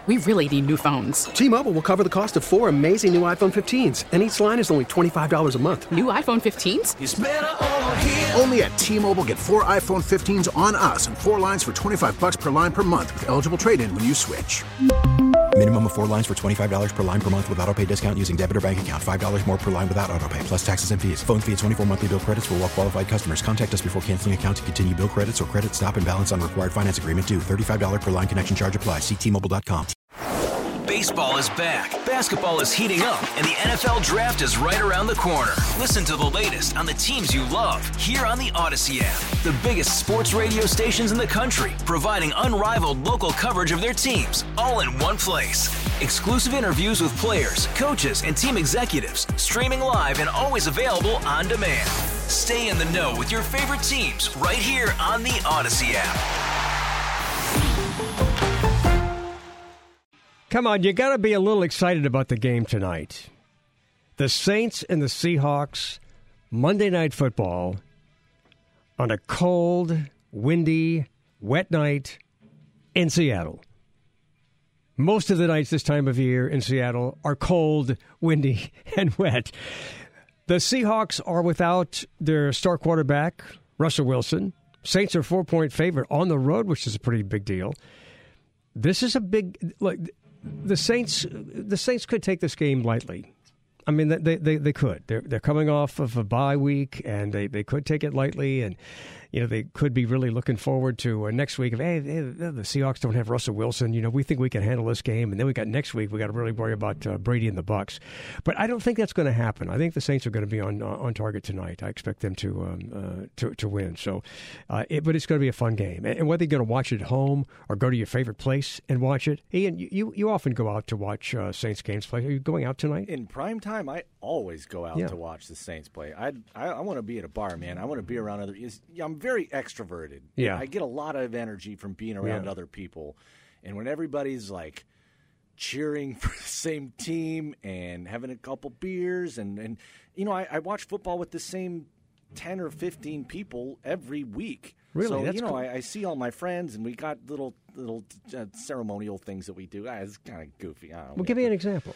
We really need new phones. T-Mobile will cover the cost of 4 amazing new iPhone 15s, and each line is only $25 a month. New iPhone 15s? It's better over here. Only at T-Mobile, get 4 iPhone 15s on us and 4 lines for $25 per line per month with eligible trade-in when you switch. Minimum of 4 lines for $25 per line per month with autopay discount using debit or bank account. $5 more per line without autopay, plus taxes and fees. Phone fee at 24 monthly bill credits for well-qualified customers. Contact us before canceling account to continue bill credits or credit stop and balance on required finance agreement due. $35 per line connection charge applies. See T-Mobile.com. Baseball is back, basketball is heating up, and the NFL Draft is right around the corner. Listen to the latest on the teams you love here on the Odyssey app. The biggest sports radio stations in the country, providing unrivaled local coverage of their teams, all in one place. Exclusive interviews with players, coaches, and team executives, streaming live and always available on demand. Stay in the know with your favorite teams right here on the Odyssey app. Come on, you got to be a little excited about the game tonight. The Saints and the Seahawks, Monday Night Football, on a cold, windy, wet night in Seattle. Most of the nights this time of year in Seattle are cold, windy, and wet. The Seahawks are without their star quarterback, Russell Wilson. Saints are 4-point favorite on the road, which is a pretty big deal. This is a big... Look, the Saints could take this game lightly. I mean, they could. They're coming off of a bye week, and they could take it lightly, and they could be really looking forward to next week. Hey, the Seahawks don't have Russell Wilson. We think we can handle this game, and then we got next week. We got to really worry about Brady and the Bucs. But I don't think that's going to happen. I think the Saints are going to be on target tonight. I expect them to win. So, but it's going to be a fun game, and whether you're going to watch it at home or go to your favorite place and watch it. Ian, you often go out to watch Saints games play. Are you going out tonight in prime time? I always go out to watch the Saints play. I want to be at a bar, man. I want to be around other. I'm very extroverted. Yeah, I get a lot of energy from being around other people, and when everybody's like cheering for the same team and having a couple beers, and I watch football with the same 10 or 15 people every week. Really, so that's cool. I see all my friends, and we got little ceremonial things that we do. It's kind of goofy. Well, give me an example.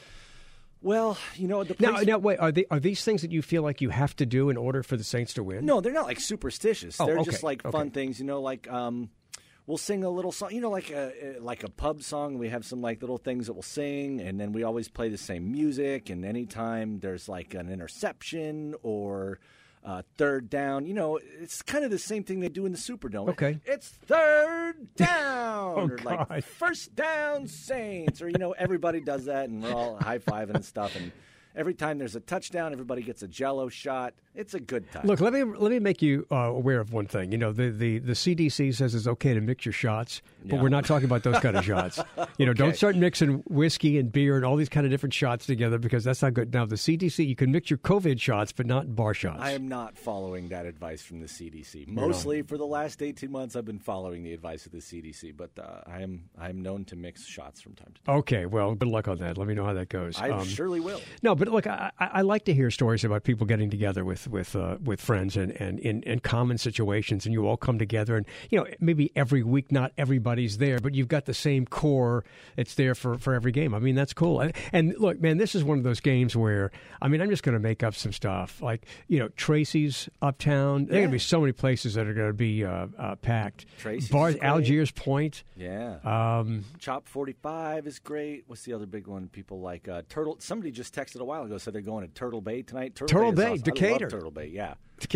Well, the place... Now, wait. Are these things that you feel like you have to do in order for the Saints to win? No, they're not like superstitious. Oh, they're okay. just like fun things. Like we'll sing a little song. Like a pub song. We have some like little things that we'll sing, and then we always play the same music. And anytime there's like an interception or third down, it's kind of the same thing they do in the Superdome. Okay, it's third down, or God. like first down Saints, or everybody does that, and we're all high fiving and stuff. And every time there's a touchdown, everybody gets a Jell-O shot. It's a good time. Look, let me make you aware of one thing. The CDC says it's okay to mix your shots, but we're not talking about those kind of shots. Okay. Don't start mixing whiskey and beer and all these kind of different shots together, because that's not good. Now, the CDC, you can mix your COVID shots, but not bar shots. I am not following that advice from the CDC. Mostly for the last 18 months, I've been following the advice of the CDC, but I am known to mix shots from time to time. Okay, well, good luck on that. Let me know how that goes. I surely will. No, but look, I like to hear stories about people getting together with friends and in common situations, and you all come together, and maybe every week not everybody's there, but you've got the same core. It's there for every game. I mean, that's cool. And look, man, this is one of those games where I'm just going to make up some stuff like Tracy's Uptown. There are going to be so many places that are going to be packed. Tracy's Bars, Algiers Point. Yeah. Chop 45 is great. What's the other big one? People like Turtle. Somebody just texted a while ago, said they're going to Turtle Bay tonight. Turtle Bay, awesome. Decatur. I love Turtle Bay, yeah.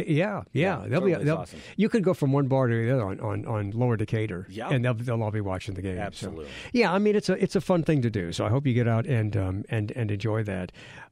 They'll awesome. You could go from one bar to the other on Lower Decatur, Yep. and they'll all be watching the game. Absolutely. So, it's a fun thing to do. So I hope you get out and enjoy that.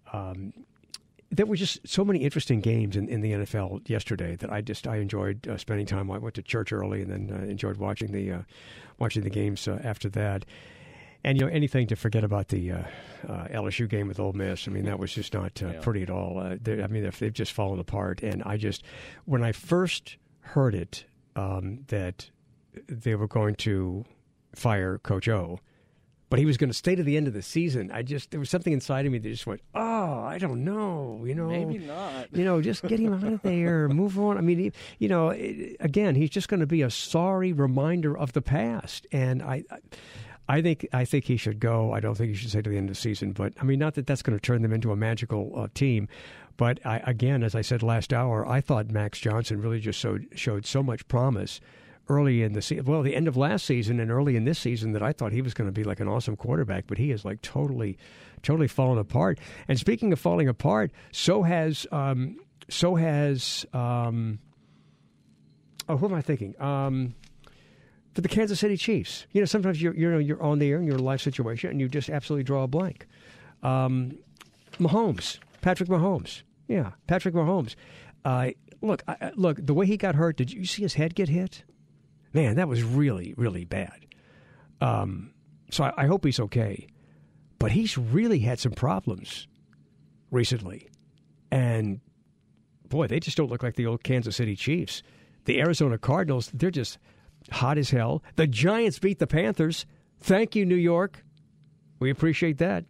There were just so many interesting games in the NFL yesterday that I enjoyed spending time. I went to church early and then enjoyed watching the games after that. And anything to forget about the LSU game with Ole Miss. I mean, that was just not pretty at all. They've just fallen apart. And when I first heard it, that they were going to fire Coach O, but he was going to stay to the end of the season, there was something inside of me that just went, oh, I don't know, Maybe not. Just get him out of there, move on. I mean, again, he's just going to be a sorry reminder of the past. And I think he should go. I don't think he should stay to the end of the season. But, I mean, not that that's going to turn them into a magical team. But, again, as I said last hour, I thought Max Johnson really just showed so much promise early in the season. Well, the end of last season and early in this season that I thought he was going to be like an awesome quarterback. But he is like totally fallen apart. And speaking of falling apart, so has who am I thinking? For the Kansas City Chiefs. You know, sometimes you're on the air in your life situation and you just absolutely draw a blank. Patrick Mahomes. Yeah, Patrick Mahomes. Look, the way he got hurt, did you see his head get hit? Man, that was really, really bad. So I hope he's okay. But he's really had some problems recently. And, boy, they just don't look like the old Kansas City Chiefs. The Arizona Cardinals, they're just hot as hell. The Giants beat the Panthers. Thank you, New York. We appreciate that.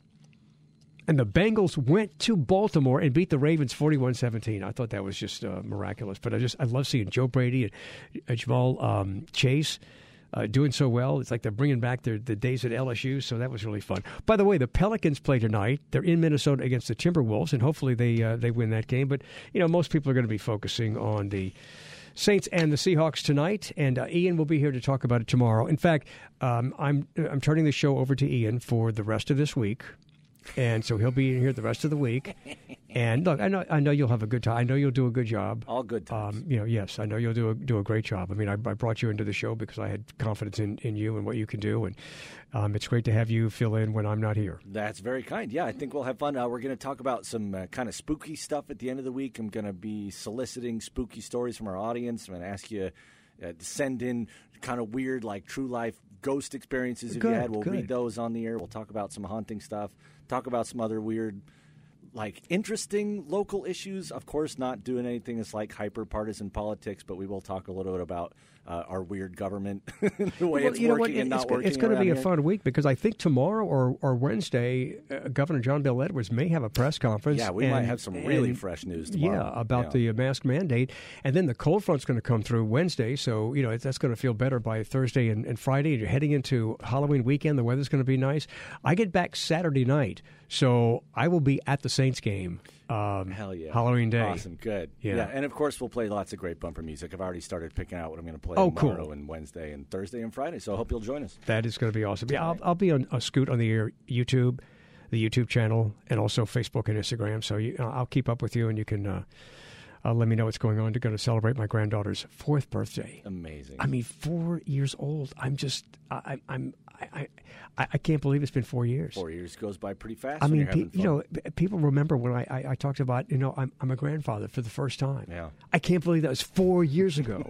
And the Bengals went to Baltimore and beat the Ravens 41-17. I thought that was just miraculous. But I love seeing Joe Brady and Jamal Chase doing so well. It's like they're bringing back the days at LSU, so that was really fun. By the way, the Pelicans play tonight. They're in Minnesota against the Timberwolves, and hopefully they win that game. But, you know, most people are going to be focusing on the Saints and the Seahawks tonight, and Ian will be here to talk about it tomorrow. In fact, I'm turning the show over to Ian for the rest of this week. And so he'll be in here the rest of the week. And look, I know you'll have a good time. I know you'll do a good job. All good times. Yes, I know you'll do a great job. I mean, I brought you into the show because I had confidence in you and what you can do. And it's great to have you fill in when I'm not here. That's very kind. Yeah, I think we'll have fun. We're going to talk about some kind of spooky stuff at the end of the week. I'm going to be soliciting spooky stories from our audience. I'm going to ask you to send in kind of weird, like true life ghost experiences if you had. We'll read those on the air. We'll talk about some haunting stuff. Talk about some other weird, like interesting local issues. Of course, not doing anything that's like hyper-partisan politics, but we will talk a little bit about our weird government, the way it's working and not working. It's going to be a fun week because I think tomorrow or Wednesday, Governor John Bel Edwards may have a press conference. Yeah, we might have some really fresh news tomorrow. Yeah, about the mask mandate. And then the cold front's going to come through Wednesday, so you know that's going to feel better by Thursday and Friday. And you're heading into Halloween weekend. The weather's going to be nice. I get back Saturday night, so I will be at the Saints game. Hell yeah. Halloween Day. Awesome. Good. Yeah. And, of course, we'll play lots of great bumper music. I've already started picking out what I'm going to play tomorrow and Wednesday and Thursday and Friday, so I hope you'll join us. That is going to be awesome. Yeah, I'll be on Scoot on the air, the YouTube channel, and also Facebook and Instagram, so I'll keep up with you, and you can let me know what's going on. They're going to celebrate my granddaughter's 4th birthday. Amazing. I mean, 4 years old. I can't believe it's been 4 years. 4 years goes by pretty fast. I mean, people remember when I talked about, I'm a grandfather for the first time. Yeah. I can't believe that was 4 years ago.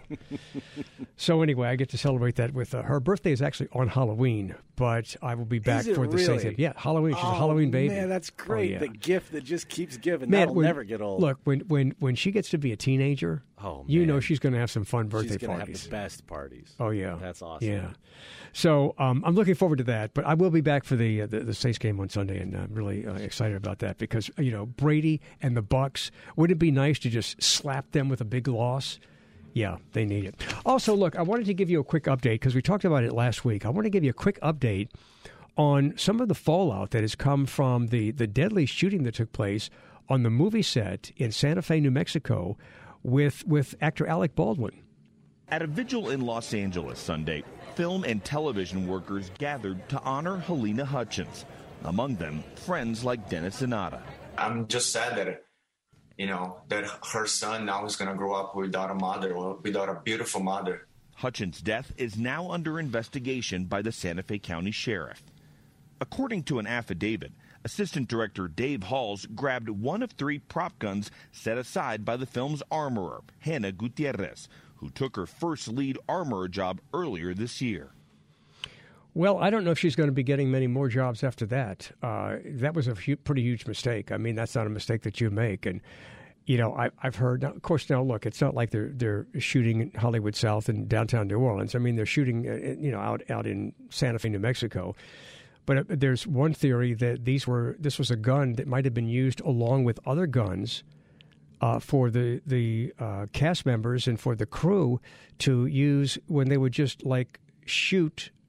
So anyway, I get to celebrate that with her birthday is actually on Halloween, but I will be back for the Saints. Yeah, Halloween. She's a Halloween baby. Man, that's great. Oh, yeah. The gift that just keeps giving. Man, that'll never get old. Look, when she gets to be a teenager, you know she's going to have some fun birthday parties. She's going to have the best parties. Oh yeah, that's awesome. Yeah. So I'm looking forward to that, but I will be back for the Saints game on Sunday, and I'm really excited about that because Brady and the Bucs. Wouldn't it be nice to just slap them with a big loss? Yeah, they need it. Also, look, I wanted to give you a quick update because we talked about it last week. I want to give you a quick update on some of the fallout that has come from the deadly shooting that took place on the movie set in Santa Fe, New Mexico, with actor Alec Baldwin. At a vigil in Los Angeles Sunday, film and television workers gathered to honor Helena Hutchins. Among them, friends like Dennis Inata. I'm just sad that, that her son now is going to grow up without a mother, or without a beautiful mother. Hutchins' death is now under investigation by the Santa Fe County Sheriff. According to an affidavit, Assistant Director Dave Halls grabbed one of 3 prop guns set aside by the film's armorer, Hannah Gutierrez, who took her first lead armorer job earlier this year. Well, I don't know if she's going to be getting many more jobs after that. That was a pretty huge mistake. I mean, that's not a mistake that you make. And, I've heard, now, of course, now, look, it's not like they're shooting in Hollywood South and downtown New Orleans. I mean, they're shooting, out in Santa Fe, New Mexico. But there's one theory that this was a gun that might have been used along with other guns for the cast members and for the crew to use when they would just shoot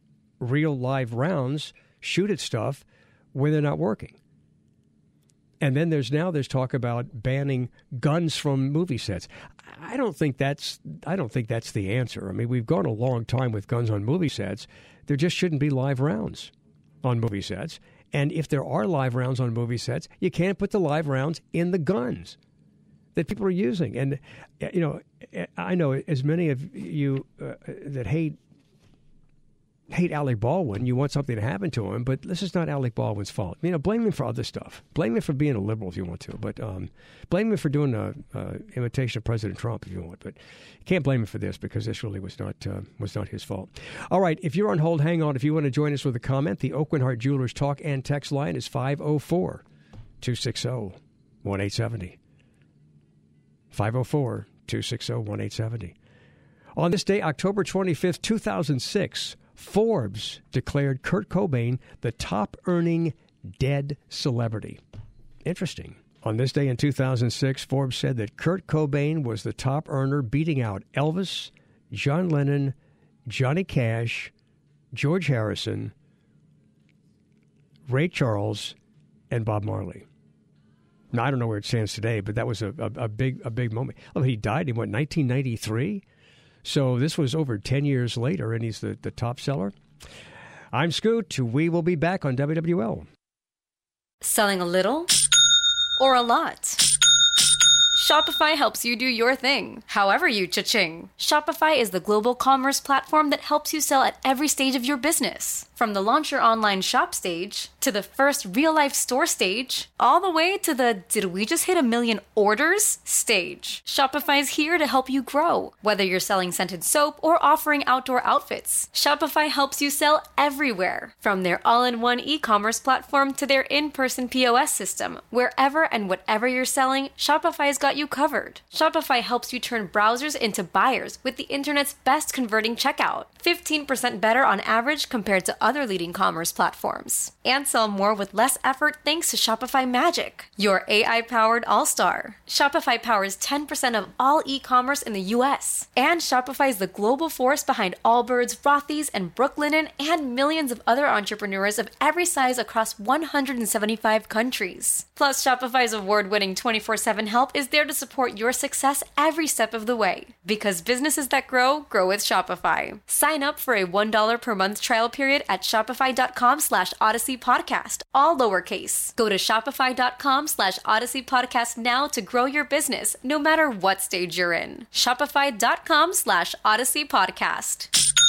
real live rounds, shoot at stuff when they're not working. And then there's talk about banning guns from movie sets. I don't think that's the answer. I mean, we've gone a long time with guns on movie sets. There just shouldn't be live rounds on movie sets. And if there are live rounds on movie sets, you can't put the live rounds in the guns that people are using. And, you know, I know as many of you that hate Alec Baldwin, you want something to happen to him, but this is not Alec Baldwin's fault. You know, blame him for other stuff. Blame him for being a liberal if you want to, but blame him for doing an imitation of President Trump if you want. But you can't blame him for this because this really was not his fault. All right, if you're on hold, hang on. If you want to join us with a comment, the Aucoin Hart Jewelers talk and text line is 504-260-1870. 504-260-1870. On this day, October 25th, 2006, Forbes declared Kurt Cobain the top-earning dead celebrity. Interesting. On this day in 2006, Forbes said that Kurt Cobain was the top earner, beating out Elvis, John Lennon, Johnny Cash, George Harrison, Ray Charles, and Bob Marley. Now, I don't know where it stands today, but that was a big moment. Oh, he died in, 1993? So this was over 10 years later, and he's the top seller. I'm Scoot. We will be back on WWL. Selling a little or a lot? Shopify helps you do your thing, however you cha-ching. Shopify is the global commerce platform that helps you sell at every stage of your business. From the launch your online shop stage, to the first real-life store stage, all the way to the did we just hit 1 million orders stage. Shopify's here to help you grow. Whether you're selling scented soap or offering outdoor outfits, Shopify helps you sell everywhere. From their all-in-one e-commerce platform to their in-person POS system, wherever and whatever you're selling, Shopify's got you covered. Shopify helps you turn browsers into buyers with the internet's best converting checkout. 15% better on average compared to other leading commerce platforms. And sell more with less effort thanks to Shopify Magic, your AI-powered all-star. Shopify powers 10% of all e-commerce in the U.S. And Shopify is the global force behind Allbirds, Rothy's, and Brooklinen, and millions of other entrepreneurs of every size across 175 countries. Plus, Shopify's award-winning 24/7 help is there to support your success every step of the way. Because businesses that grow, grow with Shopify. Sign up for a $1 per month trial period at shopify.com/Odyssey Podcast, all lowercase. Go to shopify.com/Odyssey Podcast now to grow your business, no matter what stage you're in. Shopify.com/Odyssey Podcast.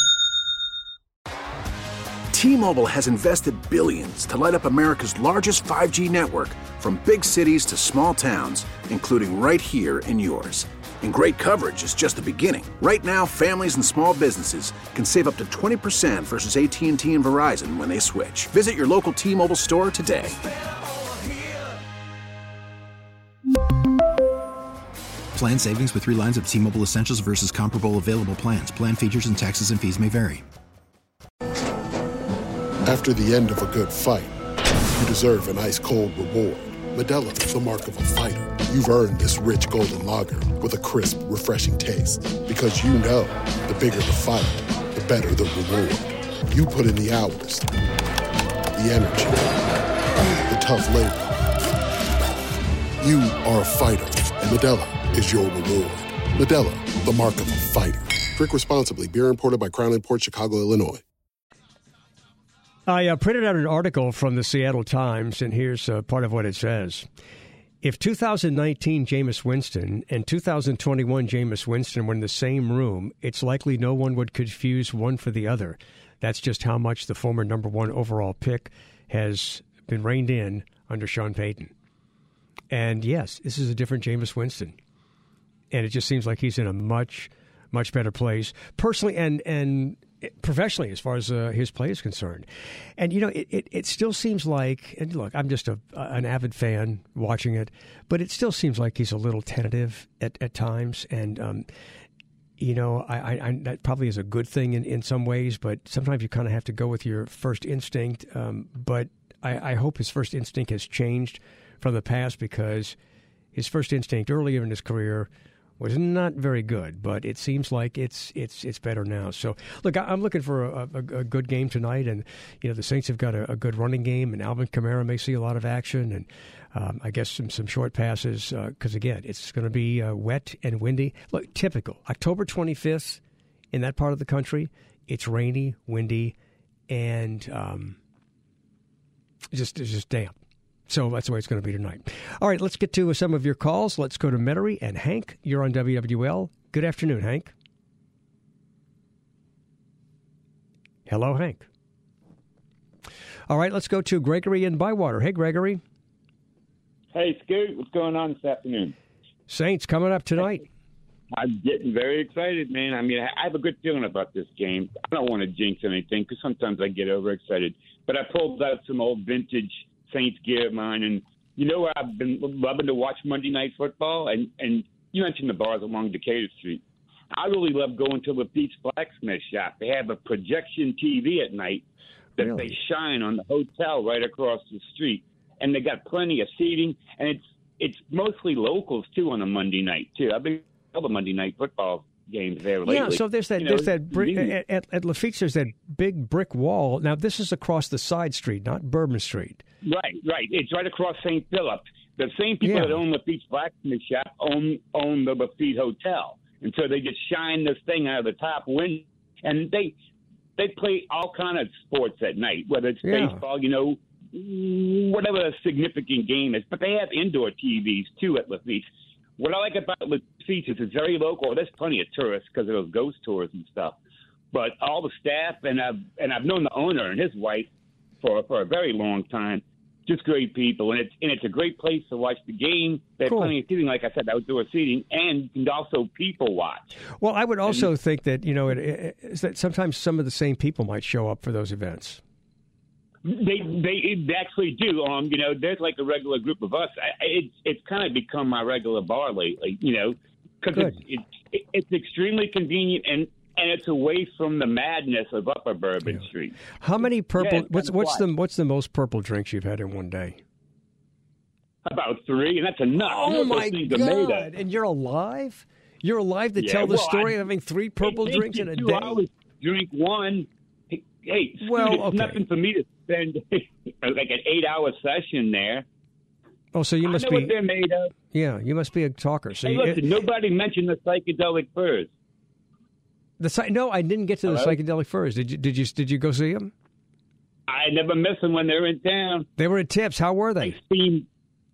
T-Mobile has invested billions to light up America's largest 5G network, from big cities to small towns, including right here in yours. And great coverage is just the beginning. Right now, families and small businesses can save up to 20% versus AT&T and Verizon when they switch. Visit your local T-Mobile store today. Plan savings with 3 lines of T-Mobile Essentials versus comparable available plans. Plan features and taxes and fees may vary. After the end of a good fight, you deserve an ice-cold reward. Modelo is the mark of a fighter. You've earned this rich golden lager with a crisp, refreshing taste. Because you know, the bigger the fight, the better the reward. You put in the hours, the energy, the tough labor. You are a fighter, and Modelo is your reward. Modelo, the mark of a fighter. Drink responsibly. Beer imported by Crown Imports, Chicago, Illinois. I printed out an article from the Seattle Times, and here's part of what it says. If 2019 Jameis Winston and 2021 Jameis Winston were in the same room, it's likely no one would confuse one for the other. That's just how much the former number 1 overall pick has been reined in under Sean Payton. And yes, this is a different Jameis Winston. And it just seems like he's in a much, much better place personally and professionally, as far as his play is concerned. And, you know, it still seems like, and look, I'm just an avid fan watching it, but it still seems like he's a little tentative at times. And, you know, I that probably is a good thing in some ways, but sometimes you kind of have to go with your first instinct. But I hope his first instinct has changed from the past, because his first instinct earlier in his career was not very good, but it seems like it's better now. So, look, I'm looking for a good game tonight, and the Saints have got a good running game, and Alvin Kamara may see a lot of action, and I guess some short passes because, again, it's going to be wet and windy. Look, typical. October 25th in that part of the country, it's rainy, windy, and it's just damp. So that's the way it's going to be tonight. All right, let's get to some of your calls. Let's go to Metairie and Hank. You're on WWL. Good afternoon, Hank. Hello, Hank. All right, let's go to Gregory in Bywater. Hey, Gregory. Hey, Scoot. What's going on this afternoon? Saints coming up tonight. I'm getting very excited, man. I mean, I have a good feeling about this game. I don't want to jinx anything because sometimes I get overexcited. But I pulled out some old vintage Saints gear of mine, and I've been loving to watch Monday Night Football, and you mentioned the bars along Decatur Street. I really love going to Lafitte's Blacksmith Shop. They have a projection TV at night that they shine on the hotel right across the street, and they got plenty of seating, and it's mostly locals too on a Monday night too. I've been to all the Monday Night Football games there lately. Yeah, so there's that brick at Lafitte's. There's that big brick wall. Now this is across the side street, not Bourbon Street. Right. It's right across St. Philip. The same people that own Lafitte's Blacksmith Shop own the Lafitte Hotel, and so they just shine this thing out of the top window, and they play all kind of sports at night, whether it's baseball, whatever a significant game is. But they have indoor TVs too at Lafitte's. What I like about Lafitte's is it's very local. There's plenty of tourists because of those ghost tours and stuff. But all the staff, and I've known the owner and his wife for a very long time. Just great people, and it's a great place to watch the game. There's plenty of seating, like I said, outdoor seating, and you can also people watch. Well, I would also think that that sometimes some of the same people might show up for those events. They actually do. There's like a regular group of us. It's kind of become my regular bar lately. Because it's extremely convenient and it's away from the madness of Upper Bourbon Street. How many purple? What's the most purple drinks you've had in one day? About 3, and that's enough. Oh my God! And you're alive? You're alive to tell the story of having 3 purple drinks in a day? I always drink one. Hey, it's nothing for me to spend like an 8-hour session there. Oh, so you must be. What they're made of. Yeah, you must be a talker. So listen, nobody mentioned the psychedelic furs. No, I didn't get to the psychedelic furs. Did you go see them? I never miss them when they're in town. They were at Tips. How were they? They seemed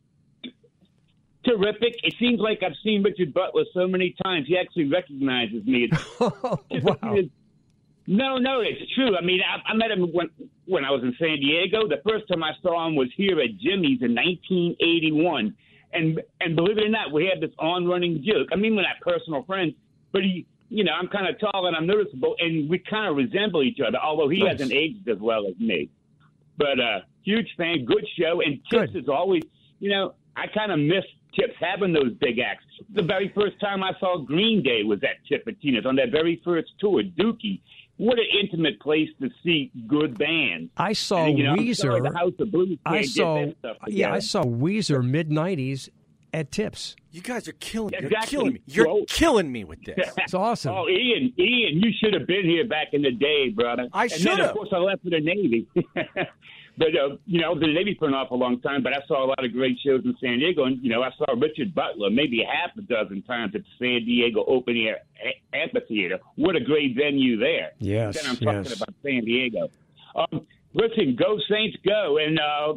terrific. It seems like I've seen Richard Butler so many times. He actually recognizes me. Wow. No, it's true. I mean, I met him when I was in San Diego. The first time I saw him was here at Jimmy's in 1981. And believe it or not, we had this on-running joke. I mean, we're not personal friends, but I'm kind of tall and I'm noticeable, and we kind of resemble each other, although he hasn't aged as well as me. But huge fan, good show, and Tips is always, I kind of miss Tips having those big acts. The very first time I saw Green Day was at Tipitina's on their very first tour, Dookie. What an intimate place to see good bands. I saw Weezer. The House of Blues I saw Weezer mid-90s at Tips. You guys are killing me. Exactly. You're killing me. You're killing me with this. It's awesome. Oh, Ian, you should have been here back in the day, brother. I should have. And then, of course, I left for the Navy. But, I was in the Navy for an awful long time, but I saw a lot of great shows in San Diego. And, I saw Richard Butler maybe half a dozen times at the San Diego Open Air Amphitheater. What a great venue there. Yes, Then I'm talking about San Diego. Listen, go Saints, go. And,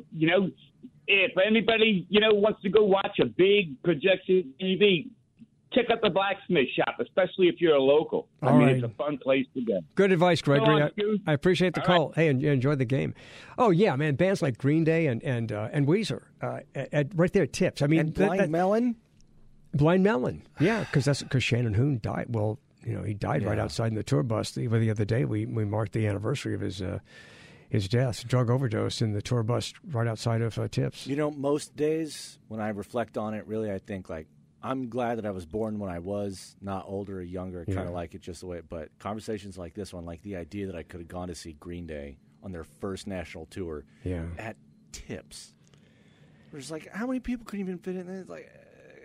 if anybody, wants to go watch a big projection TV, check out the Blacksmith Shop, especially if you're a local. It's a fun place to go. Good advice, Gregory. I appreciate the call. Right. Hey, and enjoy the game. Oh, yeah, man, bands like Green Day and Weezer right there at Tips. I mean, and Blind Melon? Blind Melon, yeah, because Shannon Hoon died. Well, he died right outside in the tour bus. The other day, we marked the anniversary of his death, drug overdose in the tour bus right outside of Tips. Most days when I reflect on it, really, I think, I'm glad that I was born when I was, not older or younger. Kind of like it just the way. But conversations like this one, like the idea that I could have gone to see Green Day on their first national tour at Tips. It's like, how many people could even fit in there? It's like,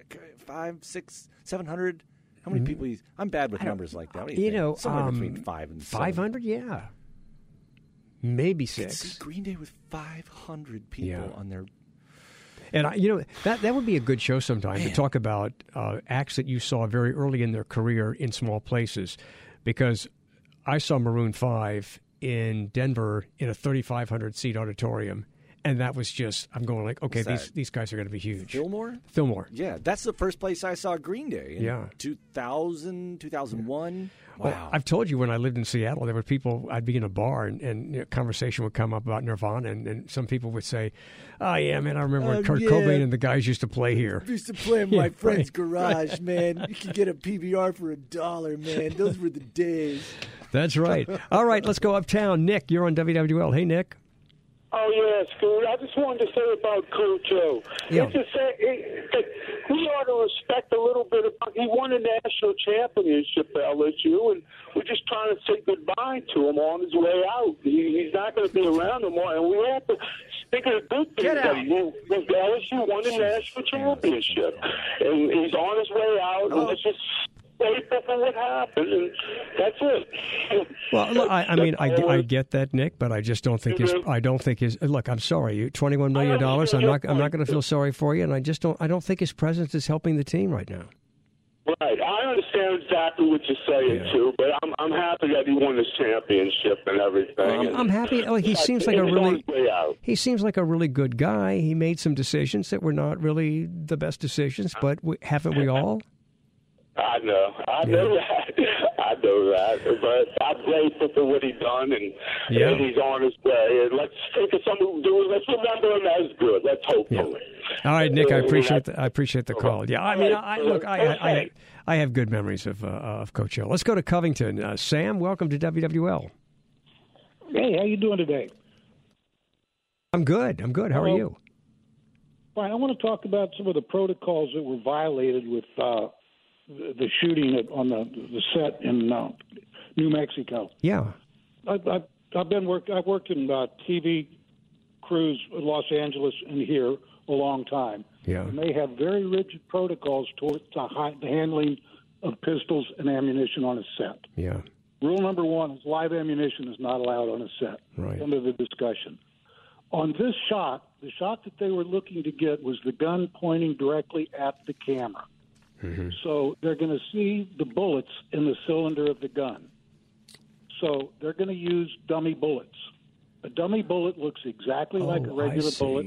500, 600, 700. How many people? I'm bad with numbers like that. What do you think? Somewhere between 5 and 500. Yeah, maybe 6. See Green Day with 500 people on their. And that would be a good show sometime to talk about acts that you saw very early in their career in small places, because I saw Maroon 5 in Denver in a 3,500 seat auditorium. And that was just, I'm going like, okay, these guys are going to be huge. Fillmore? Yeah, that's the first place I saw Green Day in 2000, 2001. Wow. Well, I've told you when I lived in Seattle, there were people, I'd be in a bar and conversation would come up about Nirvana, and some people would say, oh, yeah, man, I remember when Kurt Cobain and the guys used to play here. We used to play in my friend's garage, man. You could get a PBR for $1, man. Those were the days. That's right. All right, let's go uptown. Nick, you're on WWL. Hey, Nick. Oh, yeah, Scoot. I just wanted to say about Coach O. Yeah. We ought to respect a little bit about. He won a national championship at LSU, and we're just trying to say goodbye to him on his way out. He's not going to be around anymore, and we have to think of the good things. LSU won a national championship, and he's on his way out, and let's just grateful for what happened, and that's it. Well, look, I get that, Nick, but I just don't think his. Look, I'm sorry, $21 million. I'm not going to feel sorry for you, and I don't think his presence is helping the team right now. Right, I understand exactly what you're saying too, but I'm happy that he won this championship and everything. I'm happy. Oh, he seems like a really good guy. He made some decisions that were not really the best decisions, but haven't we all? I know that, but I'm grateful for what he's done, and he's on his way. And let's think of something to do. Let's remember him as good. Let's hope for it. All right, Nick, I appreciate the call. Yeah, I mean, I have good memories of Coach Hill. Let's go to Covington. Sam, welcome to WWL. Hey, how you doing today? I'm good. How are you? Fine. I want to talk about some of the protocols that were violated with the shooting on the set in New Mexico. Yeah, I've worked in TV crews in Los Angeles and here a long time. Yeah, and they have very rigid protocols towards the handling of pistols and ammunition on a set. Yeah. Rule number 1 is live ammunition is not allowed on a set. Right. End of the discussion. On this shot, the shot that they were looking to get was the gun pointing directly at the camera. Mm-hmm. So they're going to see the bullets in the cylinder of the gun. So they're going to use dummy bullets. A dummy bullet looks exactly like a regular bullet,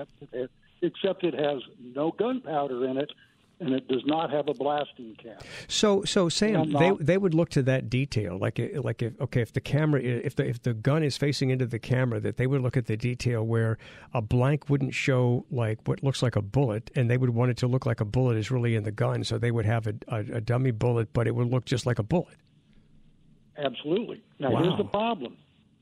except it has no gunpowder in it, and it does not have a blasting cap. So Sam, they would look to that detail, if the camera, if the gun is facing into the camera, that they would look at the detail where a blank wouldn't show like what looks like a bullet, and they would want it to look like a bullet is really in the gun. So they would have a dummy bullet, but it would look just like a bullet. Absolutely. Now here's the problem: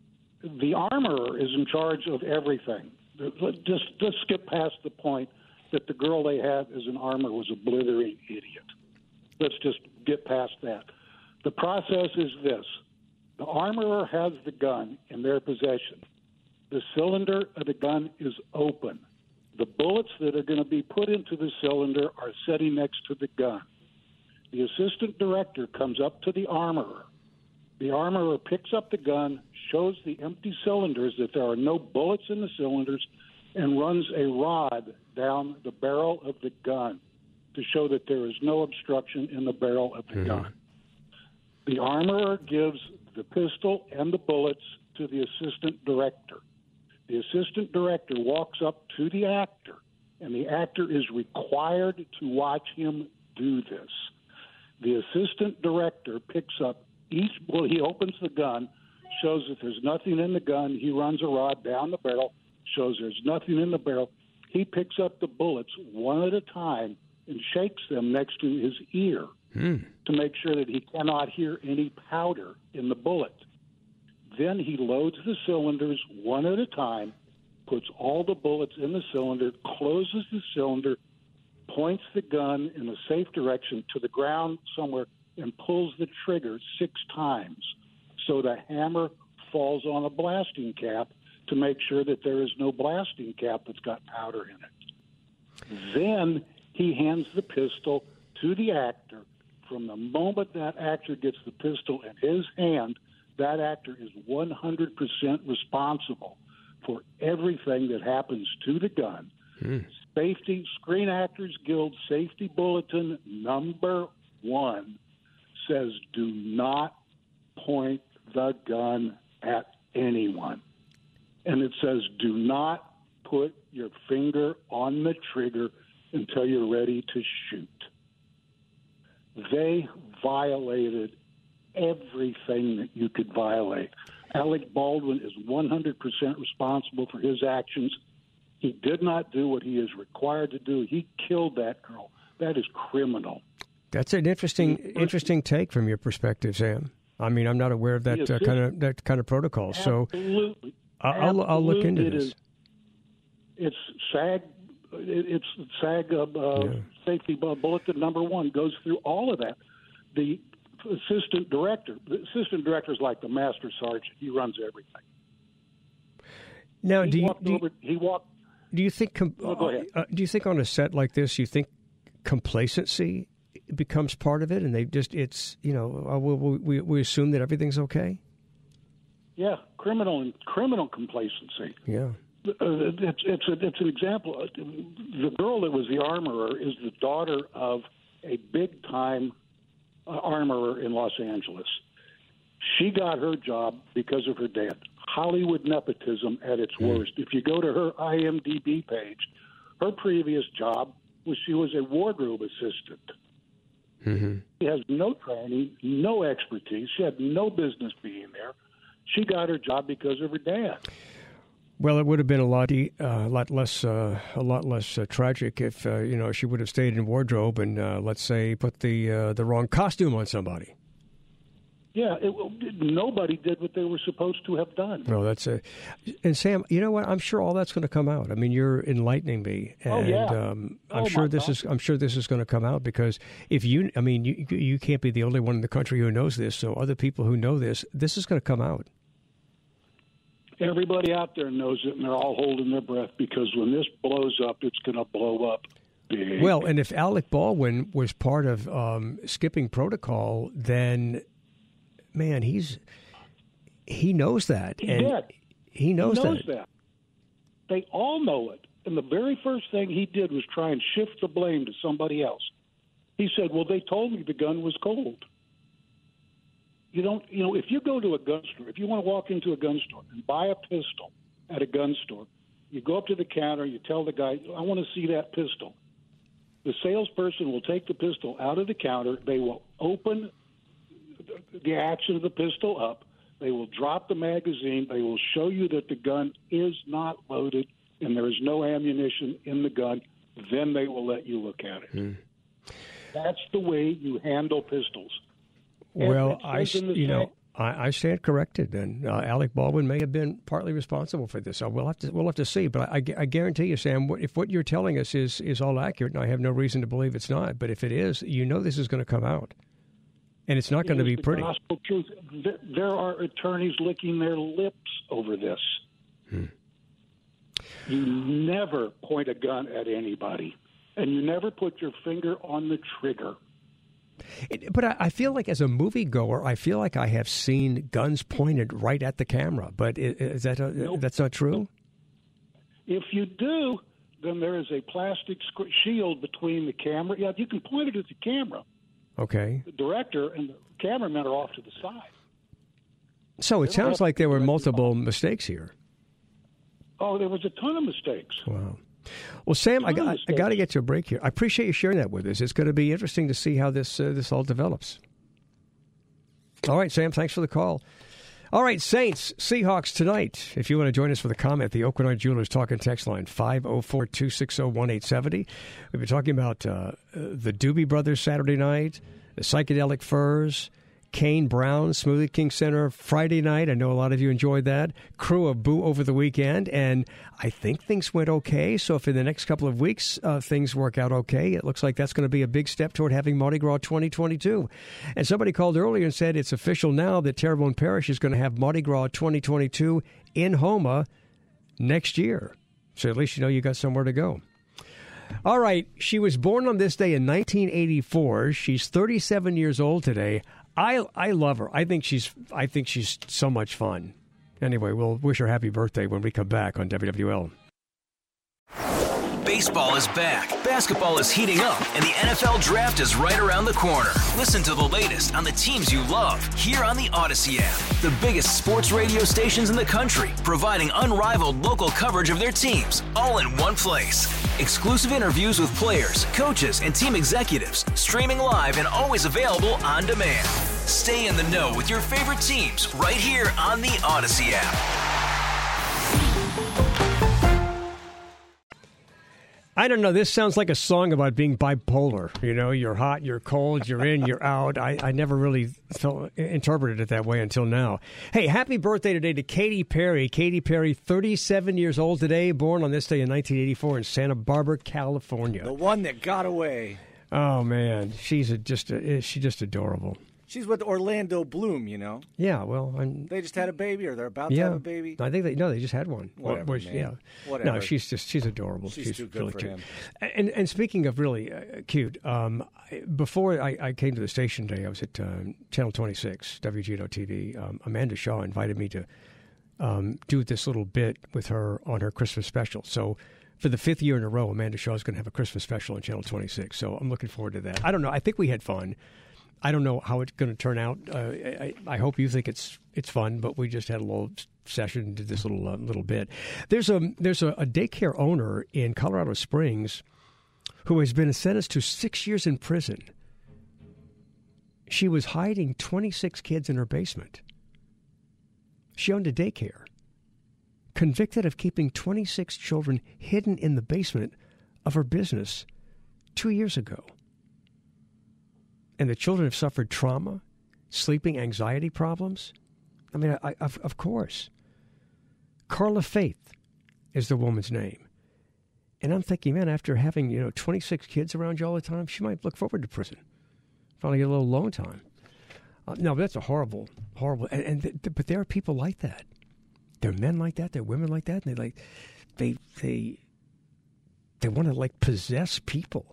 the armorer is in charge of everything. Just skip past the point that the girl they had as an armor was a blithering idiot. Let's just get past that. The process is this. The armorer has the gun in their possession. The cylinder of the gun is open. The bullets that are going to be put into the cylinder are sitting next to the gun. The assistant director comes up to the armorer. The armorer picks up the gun, shows the empty cylinders that there are no bullets in the cylinders, and runs a rod down the barrel of the gun to show that there is no obstruction in the barrel of the gun. The armorer gives the pistol and the bullets to the assistant director. The assistant director walks up to the actor, and the actor is required to watch him do this. The assistant director picks up he opens the gun, shows that there's nothing in the gun. He runs a rod down the barrel, shows there's nothing in the barrel. He picks up the bullets one at a time and shakes them next to his ear to make sure that he cannot hear any powder in the bullet. Then he loads the cylinders one at a time, puts all the bullets in the cylinder, closes the cylinder, points the gun in a safe direction to the ground somewhere, and pulls the trigger 6 times so the hammer falls on a blasting cap to make sure that there is no blasting cap that's got powder in it. Then He hands the pistol to the actor. From the moment that actor gets the pistol in his hand, that actor is 100% responsible for everything that happens to the gun. Safety, Screen Actors Guild Safety Bulletin number 1 says do not point the gun at anyone. And it says do not put your finger on the trigger until you're ready to shoot. They violated everything that you could violate. Alec Baldwin is 100% responsible for his actions. He did not do what he is required to do. He killed that girl. That is criminal. That's an interesting take from your perspective, Sam. I mean, I'm not aware of that kind of protocol. Absolutely. So I'll look into this. It's SAG. It's SAG Safety Bulletin number 1 goes through all of that. The assistant director is like the master sergeant. He runs everything. Now, do you think do you think on a set like this, you think complacency becomes part of it, and we assume that everything's okay? Yeah, criminal complacency. Yeah. It's an example. The girl that was the armorer is the daughter of a big-time armorer in Los Angeles. She got her job because of her dad. Hollywood nepotism at its worst. If you go to her IMDb page, her previous job was she was a wardrobe assistant. Mm-hmm. She has no training, no expertise. She had no business being there. She got her job because of her dad. Well, it would have been a lot less tragic if she would have stayed in wardrobe and let's say put the wrong costume on somebody. Yeah, nobody did what they were supposed to have done. Well, and Sam, you know what? I'm sure all that's going to come out. I mean, you're enlightening me, and I'm sure this is going to come out because you can't be the only one in the country who knows this. So other people who know this is going to come out. Everybody out there knows it, and they're all holding their breath because when this blows up, it's going to blow up big. Well, and if Alec Baldwin was part of skipping protocol, then. Man, he knows that. He knows that. They all know it. And the very first thing he did was try and shift the blame to somebody else. He said, well, they told me the gun was cold. If you go to a gun store, if you want to walk into a gun store and buy a pistol at a gun store, you go up to the counter, you tell the guy, I want to see that pistol. The salesperson will take the pistol out of the counter. They will open the action of the pistol up. They will drop the magazine. They will show you that the gun is not loaded and there is no ammunition in the gun. Then they will let you look at it. That's the way you handle pistols. Well, I stand corrected, and Alec Baldwin may have been partly responsible for this. So we'll have to see. But I guarantee you, Sam, if what you're telling us is all accurate, and I have no reason to believe it's not, but if it is, this is going to come out. And it's not going to be pretty. Gospel truth. There are attorneys licking their lips over this. You never point a gun at anybody, and you never put your finger on the trigger. But I feel like as a moviegoer, I feel like I have seen guns pointed right at the camera. But is that that's not true? If you do, then there is a plastic shield between the camera. Yeah, you can point it at the camera. Okay. The director and the cameraman are off to the side. So it sounds like there were multiple mistakes here. Oh, there was a ton of mistakes. Wow. Well, Sam, I got to get to a break here. I appreciate you sharing that with us. It's going to be interesting to see how this all develops. All right, Sam, thanks for the call. All right, Saints, Seahawks tonight. If you want to join us with a comment, the Oakwood Jewelers Talk and Text line, 504-260-1870. We've been talking about the Doobie Brothers Saturday night, the Psychedelic Furs, Kane Brown, Smoothie King Center Friday night. I know a lot of you enjoyed that. Crew of Boo over the weekend, and I think things went okay. So if in the next couple of weeks things work out okay, it looks like that's going to be a big step toward having Mardi Gras 2022. And somebody called earlier and said it's official now that Terrebonne Parish is going to have Mardi Gras 2022 in Houma next year. So at least you know you got somewhere to go. All right. She was born on this day in 1984. She's 37 years old today. I love her. I think she's so much fun. Anyway, we'll wish her happy birthday when we come back on WWL. Baseball is back, basketball is heating up, and the NFL Draft is right around the corner. Listen to the latest on the teams you love here on the Odyssey app. The biggest sports radio stations in the country, providing unrivaled local coverage of their teams, all in one place. Exclusive interviews with players, coaches, and team executives, streaming live and always available on demand. Stay in the know with your favorite teams right here on the Odyssey app. I don't know. This sounds like a song about being bipolar. You know, you're hot, you're cold, you're in, you're out. I never really interpreted it that way until now. Hey, happy birthday today to Katy Perry. Katy Perry, 37 years old today, born on this day in 1984 in Santa Barbara, California. The one that got away. Oh, man. She's just adorable. She's with Orlando Bloom, you know. Yeah, well, they just had a baby, or they're about to have a baby. I think they just had one. Whatever, yeah, whatever. No, she's adorable. She's too good really for cute. him. And speaking of really cute, before I came to the station today, I was at Channel 26, WGNO TV. Amanda Shaw invited me to do this little bit with her on her Christmas special. So for the 5th year in a row, Amanda Shaw is going to have a Christmas special on Channel 26. So I'm looking forward to that. I don't know. I think we had fun. I don't know how it's going to turn out. I hope you think it's fun, but we just had a little session and did this little bit. There's a daycare owner in Colorado Springs who has been sentenced to 6 years in prison. She was hiding 26 kids in her basement. She owned a daycare. Convicted of keeping 26 children hidden in the basement of her business 2 years ago. And the children have suffered trauma, sleeping anxiety problems. I mean, of course. Carla Faith is the woman's name. And I'm thinking, man, after having, 26 kids around you all the time, she might look forward to prison. Finally get a little alone time. No, but that's a horrible. But there are people like that. There are men like that. There are women like that. And they want to possess people.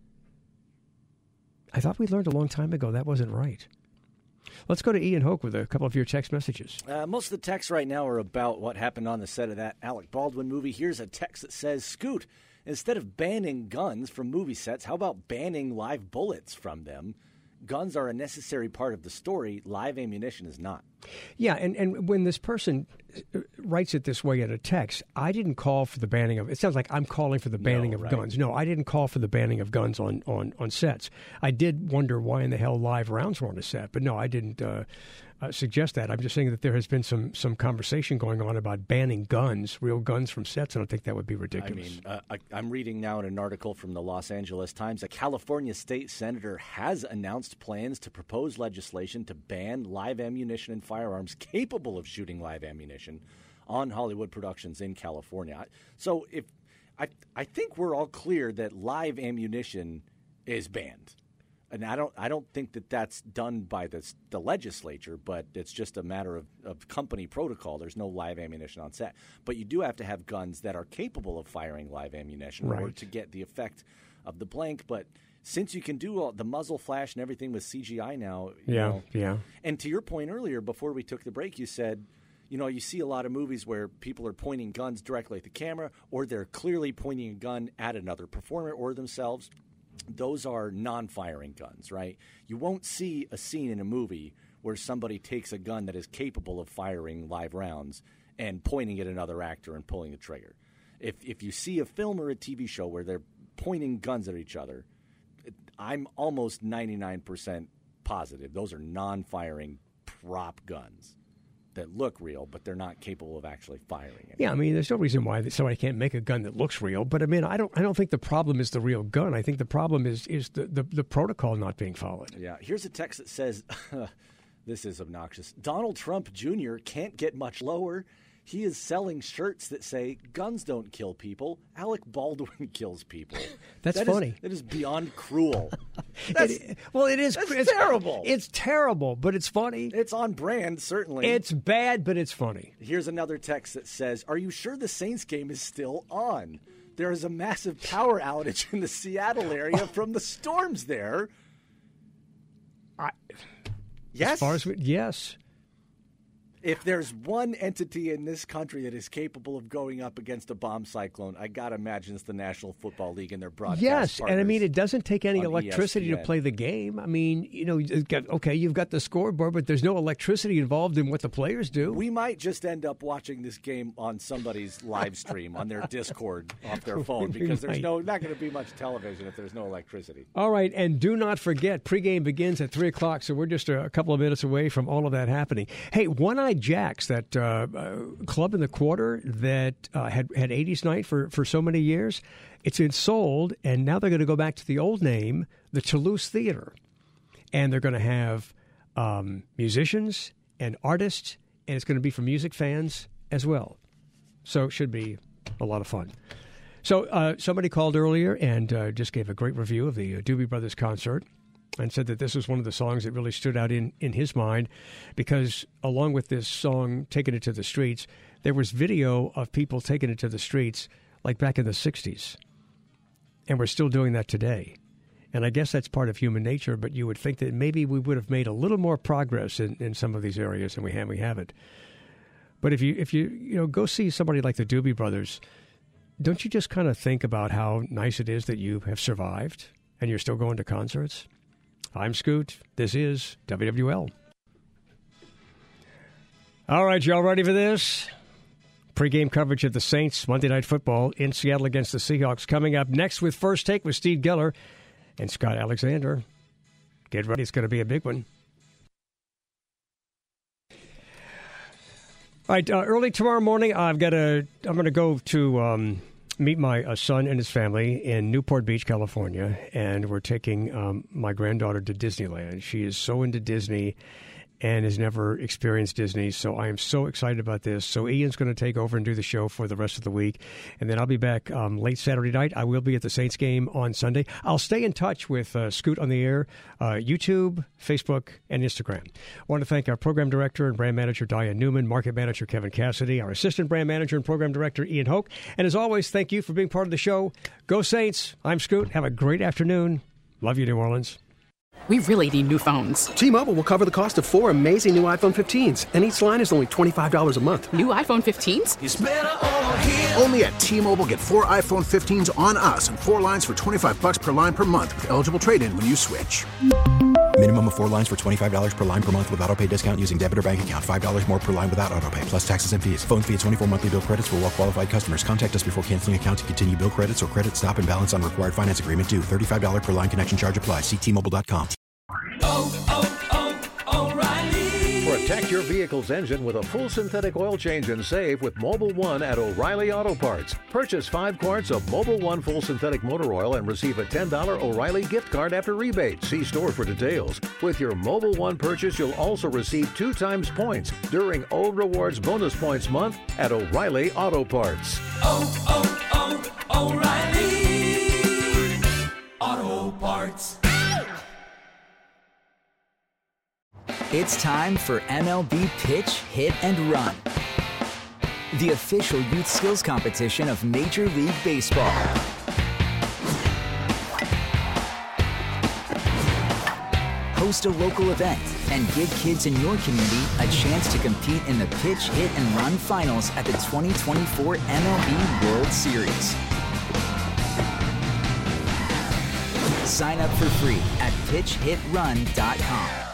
I thought we learned a long time ago that wasn't right. Let's go to Ian Hoke with a couple of your text messages. Most of the texts right now are about what happened on the set of that Alec Baldwin movie. Here's a text that says, Scoot, instead of banning guns from movie sets, how about banning live bullets from them? Guns are a necessary part of the story. Live ammunition is not. Yeah, and when this person writes it this way in a text, I didn't call for the banning of... It sounds like I'm calling for the banning of guns. No, I didn't call for the banning of guns on sets. I did wonder why in the hell live rounds were on a set, but no, I didn't suggest that. I'm just saying that there has been some conversation going on about banning guns, real guns from sets, and I think that would be ridiculous. I mean, I'm reading now in an article from the Los Angeles Times, a California state senator has announced plans to propose legislation to ban live ammunition and firearms capable of shooting live ammunition on Hollywood productions in California. So I think we're all clear that live ammunition is banned. And I don't think that that's done by the legislature, but it's just a matter of company protocol. There's no live ammunition on set. But you do have to have guns that are capable of firing live ammunition in order to get the effect of the blank. But since you can do all the muzzle flash and everything with CGI now. Yeah. And to your point earlier, before we took the break, you said, you see a lot of movies where people are pointing guns directly at the camera, or they're clearly pointing a gun at another performer or themselves. Those are non-firing guns, right? You won't see a scene in a movie where somebody takes a gun that is capable of firing live rounds and pointing at another actor and pulling the trigger. If you see a film or a TV show where they're pointing guns at each other, I'm almost 99% positive those are non-firing prop guns that look real, but they're not capable of actually firing it. Yeah, I mean, there's no reason why somebody can't make a gun that looks real. But I mean, I don't think the problem is the real gun. I think the problem is the protocol not being followed. Yeah, here's a text that says, this is obnoxious. Donald Trump Jr. can't get much lower. He is selling shirts that say, guns don't kill people. Alec Baldwin kills people. That's funny. That is beyond cruel. It is. It's terrible. It's terrible, but it's funny. It's on brand, certainly. It's bad, but it's funny. Here's another text that says, are you sure the Saints game is still on? there is a massive power outage in the Seattle area from the storms there. Yes. As far as yes. If there's one entity in this country that is capable of going up against a bomb cyclone, I got to imagine it's the National Football League and their broadcast partners. And I mean, it doesn't take any electricity ESPN. to play the game. I mean, you've got the scoreboard, but there's no electricity involved in what the players do. We might just end up watching this game on somebody's live stream on their Discord off their phone because there's not going to be much television if there's no electricity. All right, and do not forget, pregame begins at 3 o'clock, so we're just a couple of minutes away from all of that happening. Hey, One-Eyed Jacks, that club in the Quarter that had 80s Night for so many years, it's been sold, and now they're going to go back to the old name, the Toulouse Theater. And they're going to have musicians and artists, and it's going to be for music fans as well. So it should be a lot of fun. So somebody called earlier and just gave a great review of the Doobie Brothers concert and said that this was one of the songs that really stood out in his mind because along with this song, Taking It to the Streets, there was video of people taking it to the streets like back in the 60s. And we're still doing that today. And I guess that's part of human nature, but you would think that maybe we would have made a little more progress in some of these areas, and we haven't. But if you go see somebody like the Doobie Brothers, don't you just kind of think about how nice it is that you have survived and you're still going to concerts? I'm Scoot. This is WWL. All right, y'all ready for this? Pre-game coverage of the Saints Monday Night Football in Seattle against the Seahawks coming up next with First Take with Steve Geller and Scott Alexander. Get ready. It's going to be a big one. All right, early tomorrow morning, I'm going to go to meet my son and his family in Newport Beach, California, and we're taking my granddaughter to Disneyland. She is so into Disney and has never experienced Disney, so I am so excited about this. So Ian's going to take over and do the show for the rest of the week, and then I'll be back late Saturday night. I will be at the Saints game on Sunday. I'll stay in touch with Scoot on the Air, YouTube, Facebook, and Instagram. I want to thank our program director and brand manager, Diane Newman, market manager, Kevin Cassidy, our assistant brand manager and program director, Ian Hoke, and as always, thank you for being part of the show. Go Saints. I'm Scoot. Have a great afternoon. Love you, New Orleans. We really need new phones. T-Mobile will cover the cost of 4 amazing new iPhone 15s, and each line is only $25 a month. New iPhone 15s? It's better over here. Only at T-Mobile, get 4 iPhone 15s on us and 4 lines for $25 per line per month with eligible trade-in when you switch. Minimum of 4 lines for $25 per line per month with autopay discount using debit or bank account. $5 more per line without autopay, plus taxes and fees. Phone fee at 24 monthly bill credits for well-qualified customers. Contact us before canceling account to continue bill credits or credit stop and balance on required finance agreement due. $35 per line connection charge applies. See T-Mobile.com. O'Reilly. Protect your vehicle's engine with a full synthetic oil change and save with Mobil 1 at O'Reilly Auto Parts. Purchase 5 quarts of Mobil 1 full synthetic motor oil and receive a $10 O'Reilly gift card after rebate. See store for details. With your Mobil 1 purchase, you'll also receive 2 times points during O Rewards Bonus Points Month at O'Reilly Auto Parts. O'Reilly Auto Parts. It's time for MLB Pitch, Hit, and Run, the official youth skills competition of Major League Baseball. Host a local event and give kids in your community a chance to compete in the Pitch, Hit, and Run finals at the 2024 MLB World Series. Sign up for free at pitchhitrun.com.